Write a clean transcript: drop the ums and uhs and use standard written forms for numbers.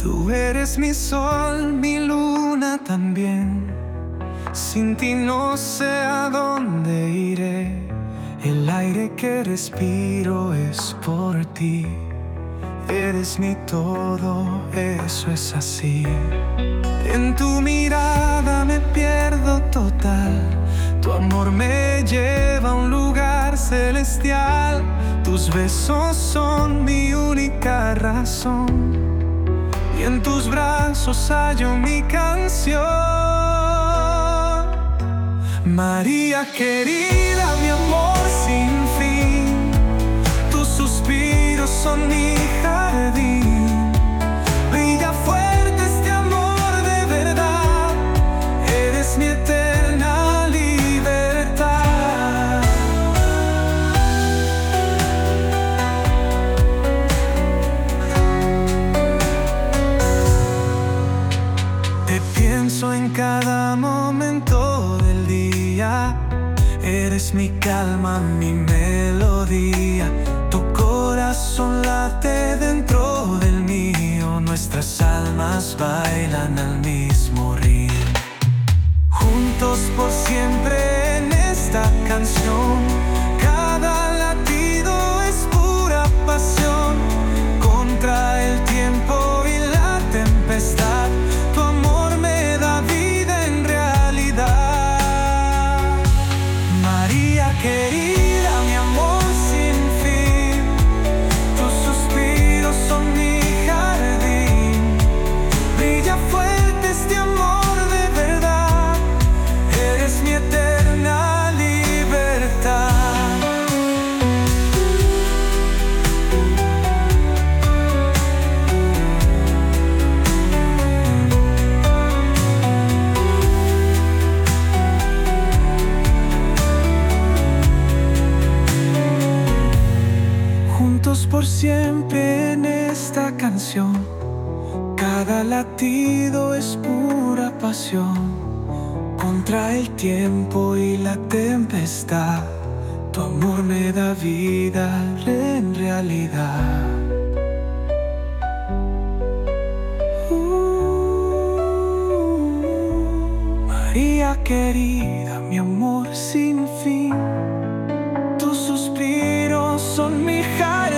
Tú eres mi sol, mi luna también. Sin ti no sé a dónde iré. El aire que respiro es por ti. Eres mi todo, eso es así. En tu mirada me pierdo total. Tu amor me lleva a un lugar celestial. Tus besos son mi única razón. Y en tus brazos hallo mi canción. María querida, mi amor sin fin. Tus suspiros son mi jardín. Brilla fuerte este amor de verdad. Eres mi eterna libertad. Te pienso en cada momento del día. Eres mi calma, mi melodía. Tu corazón late dentro del mío. Nuestras almas bailan al mismo ritmo. Juntos por siempre en esta canción. Cada latido es pura pasión. Contra el tiempo y la tempestad, tu amor me da vida en realidad. María querida, mi amor sin fin. Tus suspiros son mi jardín. Brilla fuerte este amor de verdad. Eres mi eterna libertad. Juntos por siempre en esta canción. Cada latido es pura pasión. Contra el tiempo y la tempestad, tu amor me da vida en realidad. María querida, mi amor sin fin. Tus suspiros son mi jardín.